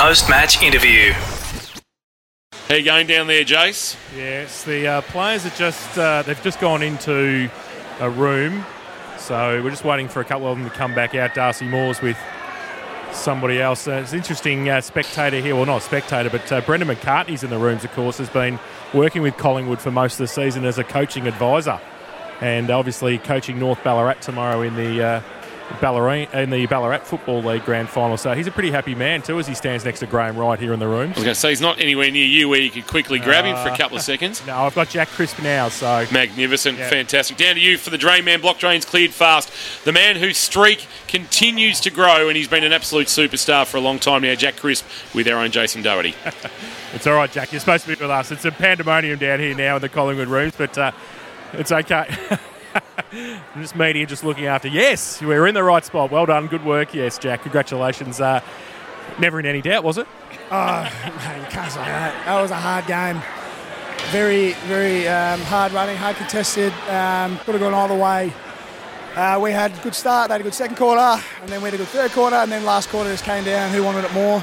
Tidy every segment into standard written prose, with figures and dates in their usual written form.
post-match interview. How you going down there, Jace? Yes, the players are they've just gone into a room, so we're just waiting for a couple of them to come back out. Darcy Moore's with somebody else. It's an interesting spectator here, well, not a spectator, but Brendan McCartney's in the rooms, of course, has been working with Collingwood for most of the season as a coaching advisor, and obviously coaching North Ballarat tomorrow in the Ballarat Football League Grand Final. So he's a pretty happy man too as he stands next to Graham Wright here in the room. I was going to say, he's not anywhere near you where you could quickly grab him for a couple of seconds. No, I've got Jack Crisp now, so... Magnificent, fantastic. Down to you for the Drain Man. Block drains cleared fast. The man whose streak continues to grow, and he's been an absolute superstar for a long time now, Jack Crisp, with our own Jason Doherty. It's all right, Jack. You're supposed to be with us. It's a pandemonium down here now in the Collingwood rooms, but it's okay. This media just looking after. Yes, we're in the right spot. Well done. Good work. Yes, Jack. Congratulations. Never in any doubt, was it? Oh, no, you can't say that. That was a hard game. Very, very hard running, hard contested. Could have gone either way. We had a good start. They had a good second quarter, and then we had a good third quarter, and then last quarter just came down. Who wanted it more?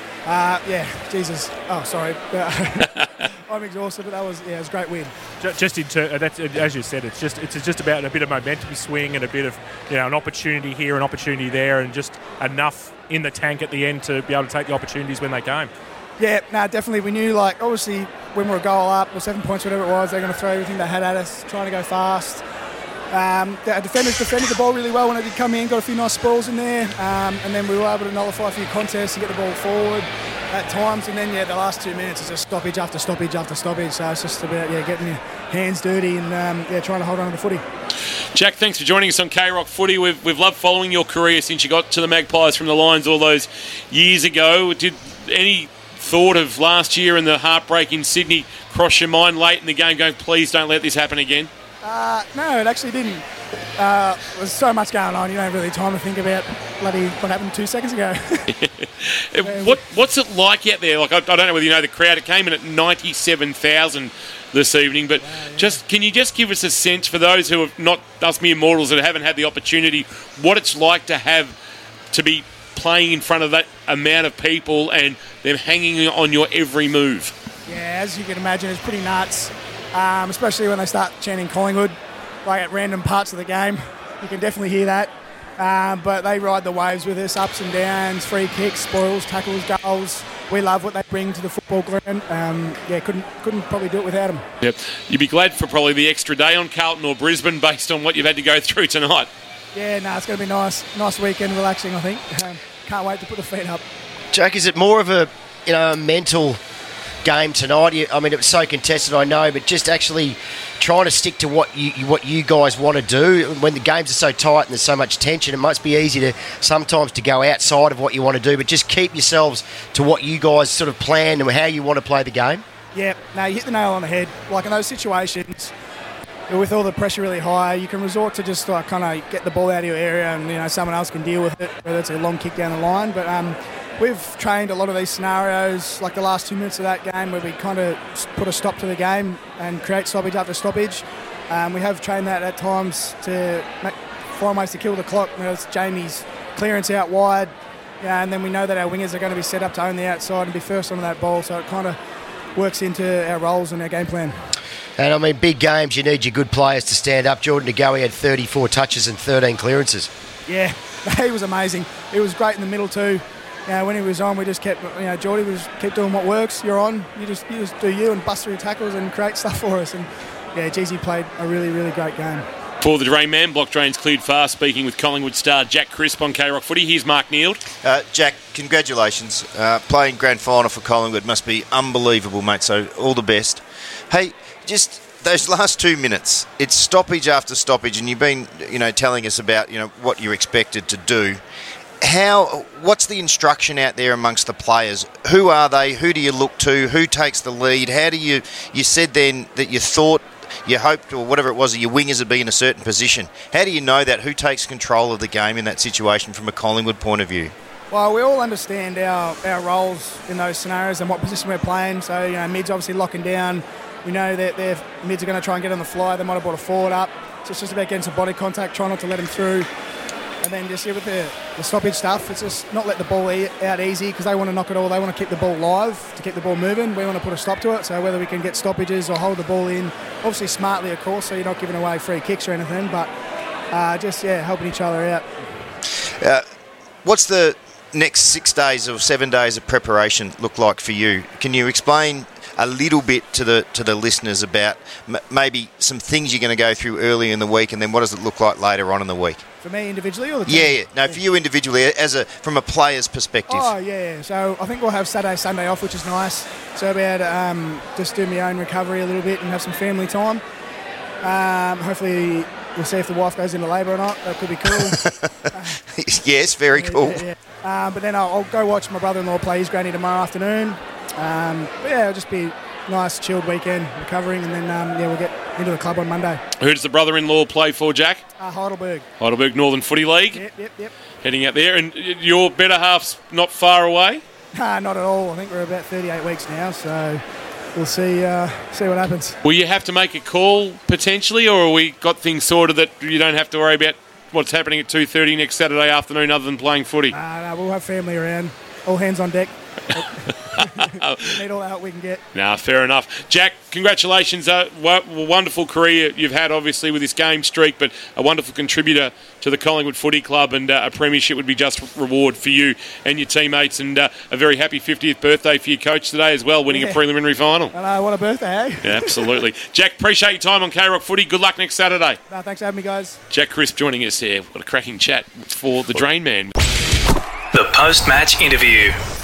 Jesus. Oh, sorry. I'm exhausted, but it was a great win. Just that's as you said, it's just about a bit of momentum swing and a bit of an opportunity here, an opportunity there, and just enough in the tank at the end to be able to take the opportunities when they came. Yeah, no, definitely. We knew, obviously, when we were a goal up or 7 points, whatever it was, they're going to throw everything they had at us, trying to go fast. The defenders defended the ball really well when it did come in, got a few nice sprawls in there, and then we were able to nullify a few contests and get the ball forward at times, and then the last 2 minutes is just stoppage after stoppage after stoppage, so it's just about getting your hands dirty and trying to hold on to the footy. Jack, thanks for joining us on K-Rock Footy. We've loved following your career since you got to the Magpies from the Lions all those years ago. Did any thought of last year and the heartbreak in Sydney cross your mind late in the game going, please don't let this happen again? No, it actually didn't. There's so much going on, you don't really have time to think about what happened 2 seconds ago. What's it like out there? I don't know whether you know the crowd. It came in at 97,000 this evening, but can you just give us a sense for those who have not, us mere mortals that haven't had the opportunity, what it's like to be playing in front of that amount of people and them hanging on your every move? Yeah, as you can imagine, it's pretty nuts. Especially when they start chanting Collingwood, at random parts of the game. You can definitely hear that. But they ride the waves with us, ups and downs, free kicks, spoils, tackles, goals. We love what they bring to the football ground. Couldn't probably do it without them. Yep. You'd be glad for probably the extra day on Carlton or Brisbane based on what you've had to go through tonight. Yeah, it's going to be nice. Nice weekend, relaxing, I think. Can't wait to put the feet up. Jack, is it more of a mental game tonight? It was so contested, I know, but just actually trying to stick to what you guys want to do when the games are so tight and there's so much tension. It must be easy to sometimes to go outside of what you want to do, but just keep yourselves to what you guys sort of plan and how you want to play the game. Yeah, no, you hit the nail on the head. In those situations, with all the pressure really high, you can resort to just kind of get the ball out of your area and someone else can deal with it, whether it's a long kick down the line. But we've trained a lot of these scenarios, like the last 2 minutes of that game, where we kind of put a stop to the game and create stoppage after stoppage. We have trained that at times to find ways to kill the clock. It's Jamie's clearance out wide, and then we know that our wingers are going to be set up to own the outside and be first on that ball, so it kind of works into our roles and our game plan. And big games, you need your good players to stand up. Jordan De Goey had 34 touches and 13 clearances. Yeah, he was amazing. He was great in the middle too. When he was on, we just kept, Geordie kept doing what works. You're on, you just do you and bust through tackles and create stuff for us. And he played a really, really great game. For the Drain Man, block drains cleared fast. Speaking with Collingwood star Jack Crisp on K-Rock Footy. Here's Mark Neild. Jack, congratulations. Playing grand final for Collingwood must be unbelievable, mate. So all the best. Hey, just those last 2 minutes, it's stoppage after stoppage, and you've been, telling us about, what you're expected to do. What's the instruction out there amongst the players? Who are they? Who do you look to? Who takes the lead? How do you said then that you thought, you hoped, or whatever it was, that your wingers would be in a certain position. How do you know that? Who takes control of the game in that situation from a Collingwood point of view? Well, we all understand our roles in those scenarios and what position we're playing. So, mid's obviously locking down. We know that their mids are going to try and get on the fly. They might have brought a forward up. So it's just about getting some body contact, trying not to let them through. And then just with the stoppage stuff, it's just not let the ball out easy because they want to knock it all. They want to keep the ball live, to keep the ball moving. We want to put a stop to it. So whether we can get stoppages or hold the ball in, obviously smartly, of course, so you're not giving away free kicks or anything, but helping each other out. What's the next 6 days or 7 days of preparation look like for you? Can you explain a little bit to the listeners about maybe some things you're going to go through early in the week, and then what does it look like later on in the week? For me individually or the team? Yeah. No, for you individually, from a player's perspective. Oh, yeah. So I think we'll have Saturday, Sunday off, which is nice. So I'll be able to just do my own recovery a little bit and have some family time. Hopefully we'll see if the wife goes into labour or not. That could be cool. Yes, very cool. Yeah. But then I'll go watch my brother-in-law play his granny tomorrow afternoon. It'll just be a nice chilled weekend, recovering, and then we'll get into the club on Monday. Who does the brother-in-law play for, Jack? Heidelberg. Heidelberg Northern Footy League. Yep. Heading out there, and your better half's not far away? Not at all. I think we're about 38 weeks now, so we'll see what happens. Will you have to make a call potentially, or have we got things sorted that you don't have to worry about what's happening at 2:30 next Saturday afternoon other than playing footy? No, we'll have family around. All hands on deck. Need all the help we can get. Fair enough. Jack, congratulations. Wonderful career you've had, obviously, with this game streak, but a wonderful contributor to the Collingwood Footy Club, and a premiership would be just reward for you and your teammates, and a very happy 50th birthday for your coach today as well, winning a preliminary final. I know, what a birthday, eh? Yeah, absolutely. Jack, appreciate your time on K-Rock Footy. Good luck next Saturday. Thanks for having me, guys. Jack Crisp joining us here. What a cracking chat for the Drain Man. The post-match interview.